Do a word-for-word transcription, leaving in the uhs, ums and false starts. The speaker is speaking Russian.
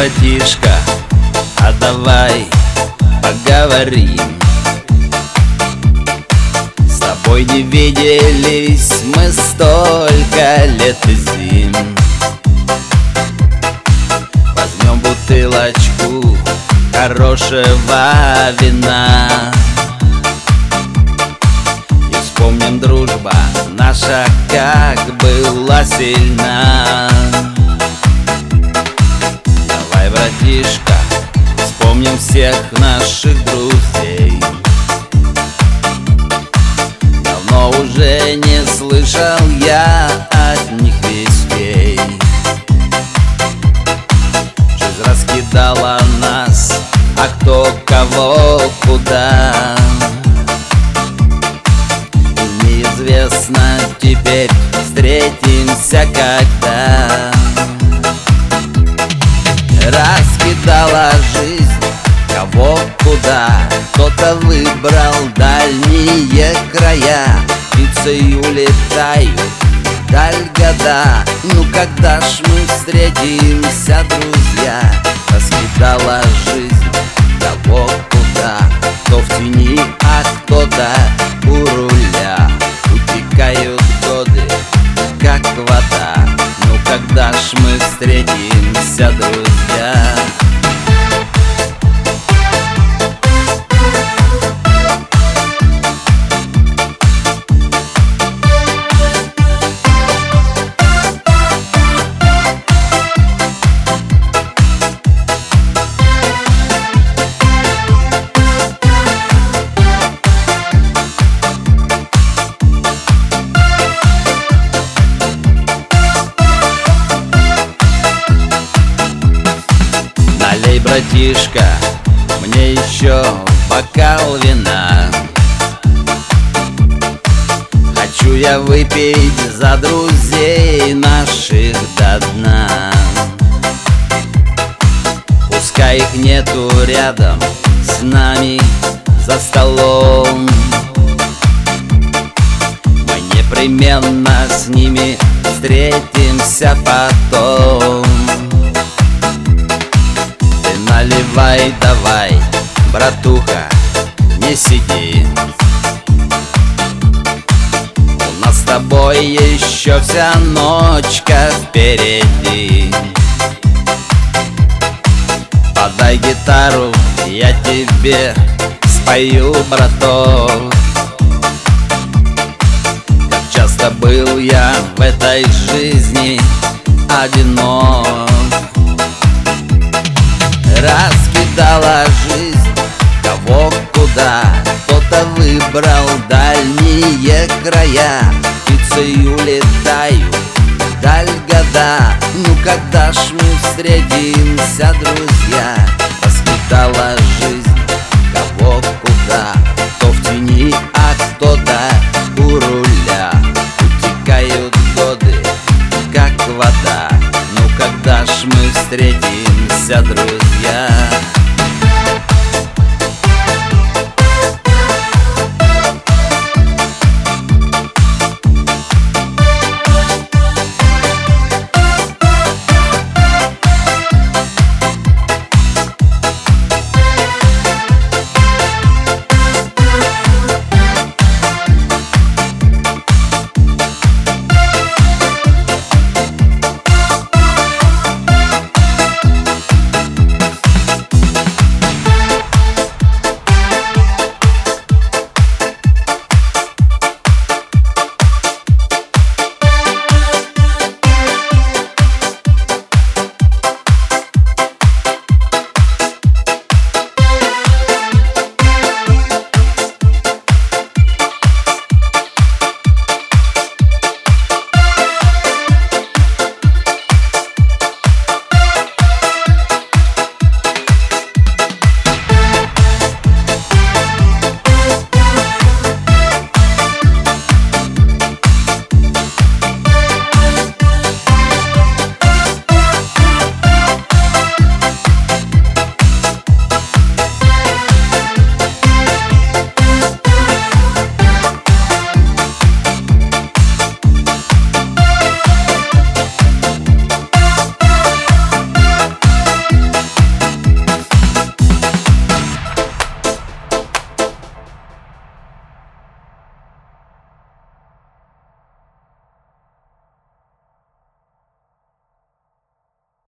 братишка, а давай поговорим. С тобой не виделись мы столько лет и зим. Возьмем бутылочку хорошего вина и вспомним, дружба наша как была сильна. Давай, братишка, вспомним всех наших друзей. Давно уже не слышал я от них вестей. Жизнь раскидала нас, а кто кого куда. И неизвестно теперь, встретимся когда. Раскидала жизнь кого куда. Кто-то выбрал дальние края. Птицей улетают вдаль года. Ну когда ж мы встретимся, друзья? Раскидала жизнь кого куда. Кто в тени, а кто-то у руля. Утекают годы, как вода. Ну когда ж мы встретимся, друзья? Налей, братишка, мне еще бокал вина. Хочу я выпить за друзей наших до дна. Пускай их нету рядом с нами за столом, мы непременно с ними встретимся потом. Наливай давай, братуха, не сиди. У нас с тобой еще вся ночка впереди. Подай гитару, я тебе спою, браток. Как часто был я в этой жизни одинок. Раскидала жизнь кого куда. Кто-то выбрал дальние края. Птицей улетают вдаль года. Ну когда ж мы встретимся, друзья? Раскидала жизнь кого куда. Кто в тени, а кто-то у руля. Утекают годы, как вода. Ну когда ж мы встретимся, друзья?